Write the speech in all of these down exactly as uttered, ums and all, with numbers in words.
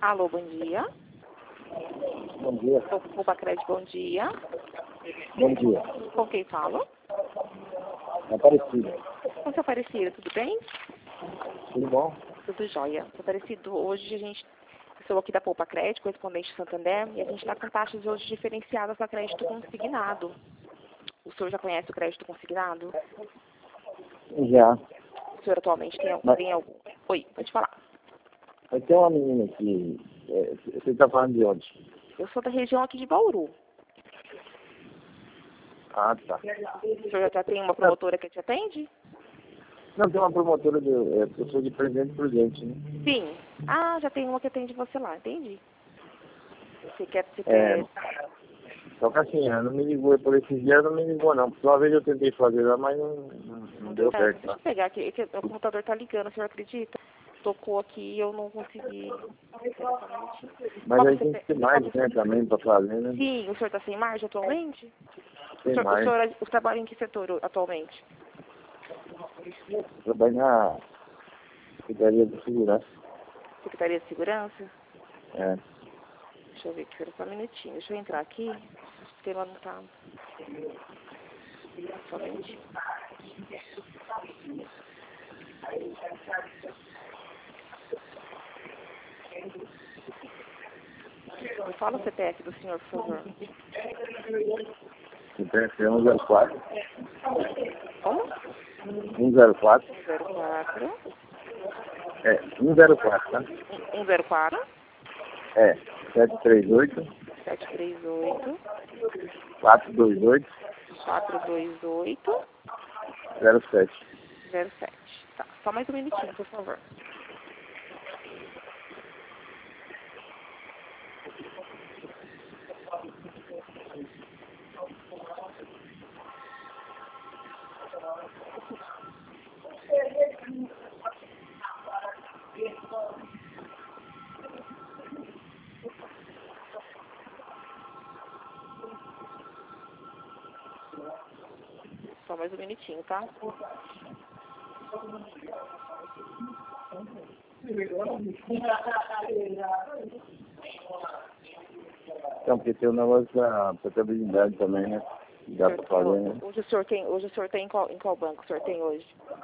Alô, bom dia. Bom dia. Poupa Crédito, bom dia. Bom dia. Com quem falo? Aparecido. Com seu Aparecido, tudo bem? Tudo bom? Tudo jóia. Seu Aparecido, hoje a gente... Eu sou aqui da Poupa Crédito, correspondente de Santander, e a gente está com taxas hoje diferenciadas para crédito consignado. O senhor já conhece o crédito consignado? Já. O senhor atualmente tem algum? Mas, Tem algum? Oi, pode falar. mas tem uma menina aqui, é, você está falando de onde? Eu sou da região aqui de Bauru. Ah, tá. O senhor já tem uma promotora que te atende? Não, tem uma promotora de é, pessoa de presente por gente, né? Sim. Ah, já tem uma que atende você lá, entendi. Você quer... Você É, quer... só que assim, ela não me ligou por esses dias, não me ligou não. Porque uma vez eu tentei fazer lá, mas não, não, não deu É, certo. deixa Tá? eu pegar aqui, é que o computador tá ligando, o senhor acredita? Tocou aqui e eu não consegui. Mas Qual aí que tem você que ter tem? mais, né, também pra fazer, né? Sim, o senhor está sem margem atualmente? O Tem senhor, o mais. senhor o trabalha em que setor atualmente? Trabalho na Secretaria de Segurança. Secretaria de Segurança? É. Deixa eu ver aqui, só um minutinho. Deixa eu entrar aqui. O sistema não tá. Só um minutinho. Me fala o C P F do senhor, por favor. C P F é um zero quatro. Como? um zero quatro. zero quatro. É, um zero quatro, tá? um zero quatro. É, sete três oito. sete três oito. quatro dois oito. quatro dois oito. zero sete. zero sete. Tá, só mais um minutinho, por favor. Só mais um minutinho, tá? Então, porque tem o negócio da portabilidade também, né? Dá pra fazer, né? Hoje o senhor tem, hoje o senhor tem em qual, em qual banco o senhor tem hoje?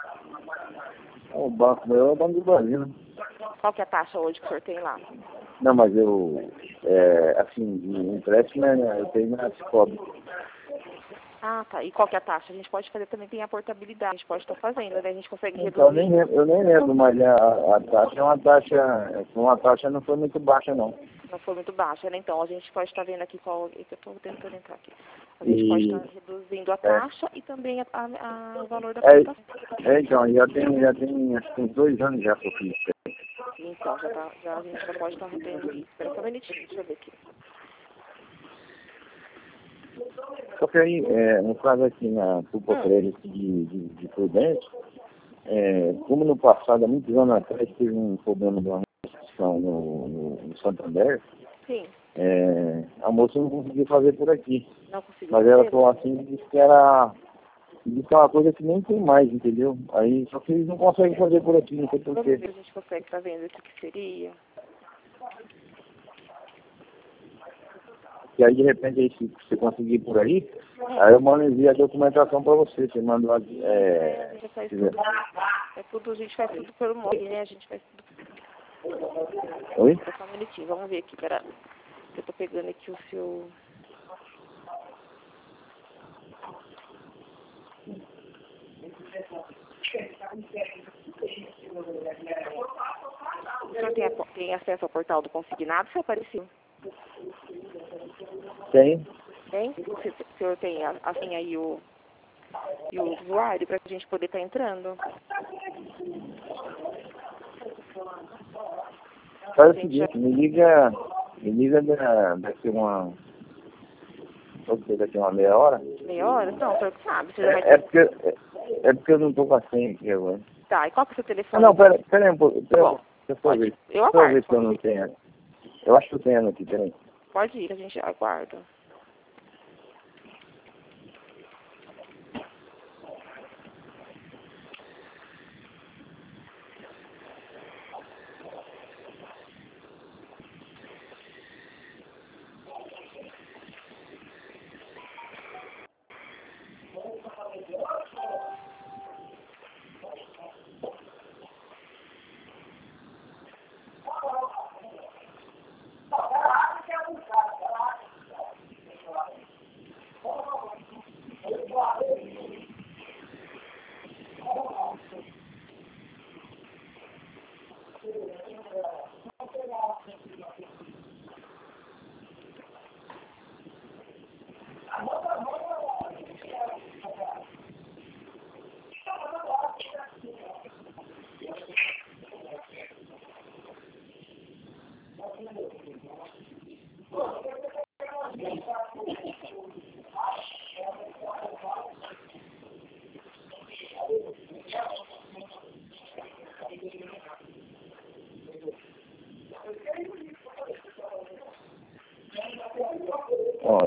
O banco meu é o Banco do Brasil, né? Qual que é a taxa hoje que o senhor tem lá? Não, mas eu, é, assim, de empréstimo, né, eu tenho na Cicobi. Ah, tá. E qual que é a taxa? A gente pode fazer também, tem a portabilidade, a gente pode estar fazendo, né? A gente consegue Então, eu reduzir. nem, lembro- eu nem lembro, mas a, a taxa é uma taxa, uma taxa não foi muito baixa, não. Não foi muito baixa, né? Então, a gente pode estar vendo aqui qual... é que eu estou tentando entrar aqui. A gente E, pode estar reduzindo a é, taxa e também a, a, a- o valor da é, prestação. é, então, já tem, já tem, acho que tem dois anos já que eu fiz. Então, já, tá, já a gente já pode estar tendo isso. Espera só um minutinho, deixa eu ver aqui. Só que aí, é, no caso aqui na Poupa Hum. Crédito de, de, de Prudente, é, como no passado, há muitos anos atrás, teve um problema de uma restrição no, no, no Santander, Sim, é, a moça não conseguiu fazer por aqui. não consigo Mas ela fazer? falou assim, disse que era, disse que é uma coisa que nem tem mais, entendeu? Aí, só que eles não conseguem fazer por aqui, não sei Vamos porquê. ver se a gente consegue estar vendo isso que seria. E aí, de repente, aí, se você conseguir por aí, aí eu mando enviar a documentação para você. Você manda lá, É, a é, gente faz quiser. tudo, é tudo, a gente faz tudo pelo móvel, né? A gente faz tudo. Oi? Espera só um minutinho, vamos ver aqui, pera. Eu tô pegando aqui o seu... O senhor tem, a- tem acesso ao portal do consignado, seu Aparecido? Tem? Tem? O se- o senhor tem, a- assim, aí o... E o usuário pra gente poder estar entrando? Faz o Gente, já... seguinte, me liga, me liga da, daqui uma, pode ser daqui uma meia hora. Meia hora? Não, o senhor que sabe, você já vai É, é ter... porque, é, é porque eu não tô com a senha aqui agora. Tá, e qual que é o seu Ah, telefone? não, pera, pera aí um pouco. Pera, Bom, deixa eu pode ver. ir. Eu Deixa eu ver aguardo, se eu pode não ir. tenho. Eu acho que eu tenho aqui, peraí. Pode ir, a gente aguarda.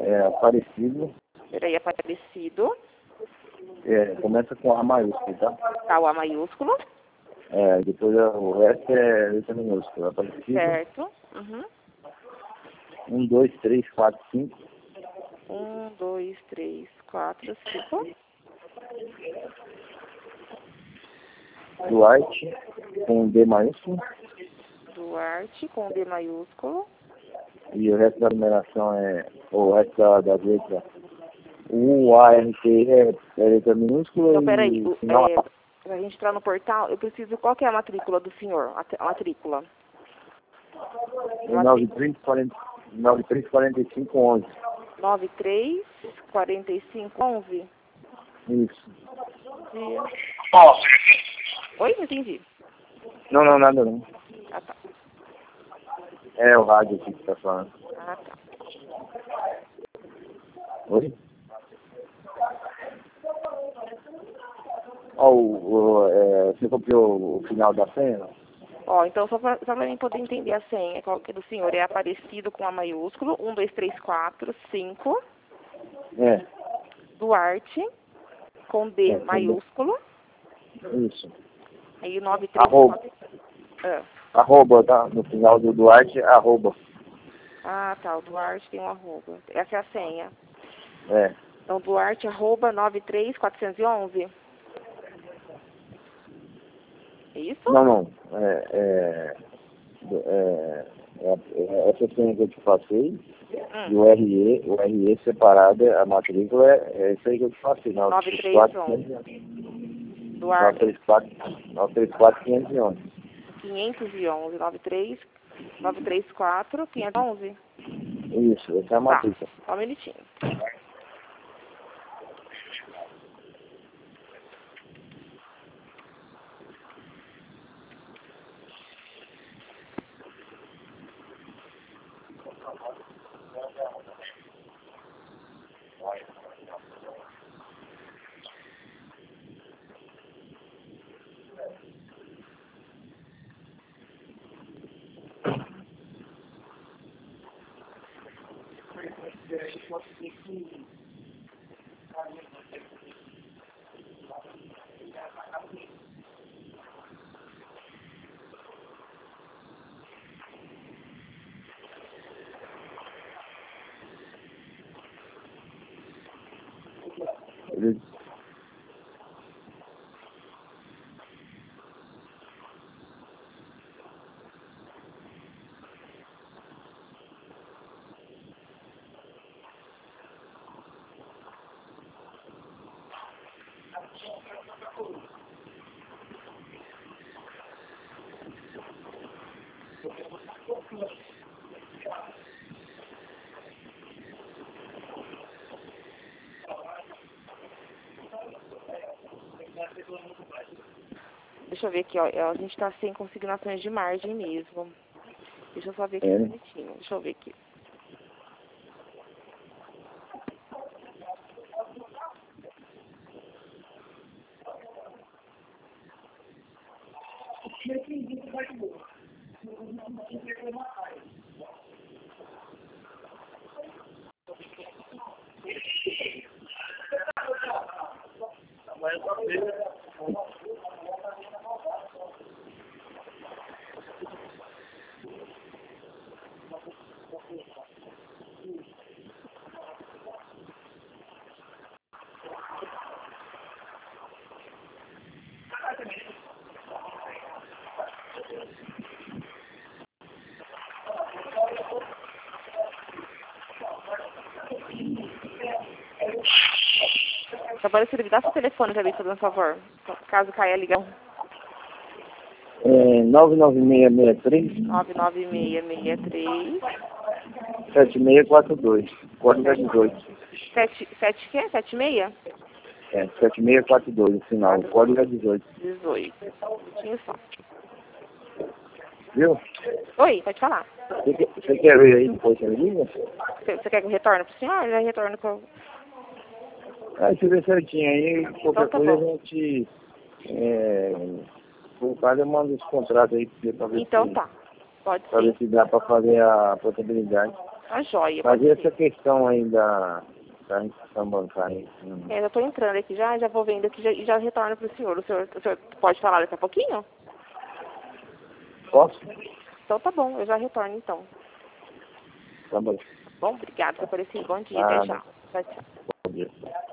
é Aparecido. Peraí, Aparecido. É, começa com A maiúsculo, tá? Tá, o A maiúsculo. É, depois é, o resto é letra minúscula. Aparecido. Certo. Uhum. Um, dois, três, quatro, cinco. Um, dois, três, quatro, cinco. Duarte, com D maiúsculo. Duarte, com D maiúsculo. E o resto da numeração é, o resto da, das letras, U, A, R, T é, é letra minúscula. Então, peraí, e o, final é, pra gente entrar no portal, eu preciso, qual que é a matrícula do senhor? A, a matrícula. nove três quarenta e cinco onze. nove três quarenta e cinco onze. Isso. Dia. Oi, não entendi. Não, não, nada não. Ah, tá. É o rádio aqui que tá falando. Ah, tá. Oi? Ó, o, o, é, você copiou o final da senha? Ó, então só pra, só pra mim poder entender a senha, qual que é do senhor? É Aparecido com A maiúsculo, um, dois, três, quatro, cinco. É. Duarte, com D É, maiúsculo. Isso. Aí nove três quatro. Ah. Arroba, tá? No final do Duarte, arroba. Ah, tá. O Duarte tem um arroba. Essa é a senha. É. Então, Duarte, arroba nove três quatrocentos e onze. É isso? Não, não. É, é, é, é, é essa senha que eu te passei. Hum. E o R E, o R E separado, a matrícula é, é isso aí que eu te passei. nove três onze. Duarte. nove três quatro, quinhentos e onze. quinhentos e onze. nove três nove três quatro quinhentos e onze. Isso, essa é a matrícula. Tá. Só um minutinho. Ele, Deixa eu ver aqui, ó. A gente tá sem consignações de margem mesmo. Deixa eu só ver aqui É. um minutinho. Deixa eu ver aqui. Tá parecendo, me dá seu telefone também, por favor. Caso caia a ligação. É, nove nove seis seis três, nove nove seis seis três. sete seis quatro dois. Código é dezoito. Sete, sete quê? Sete meia? É, sete seis quatro dois, o final. O código é dezoito. dezoito. Um minutinho só. Viu? Oi, pode falar. Você quer, você quer ver aí depois que ele liga? Você, você quer que eu retorne pro senhor? Eu já retorno com... Aí você vê certinho aí, qualquer Então tá coisa bom. a gente, é, por caso eu mando os contratos aí pra você pra ver Então se, tá. Pode pra ver ser. se dá pra fazer a portabilidade. A joia. Fazer essa questão aí da, da instituição bancária. Hum. É, eu estou entrando aqui já, já vou vendo aqui já, e já retorno para o senhor. O senhor. O senhor pode falar daqui a pouquinho? Posso? Então tá bom, eu já retorno então. Tá bom. Bom, obrigada por aparecer. Bom dia, Ah, até já. Tchau, tchau. Bom dia.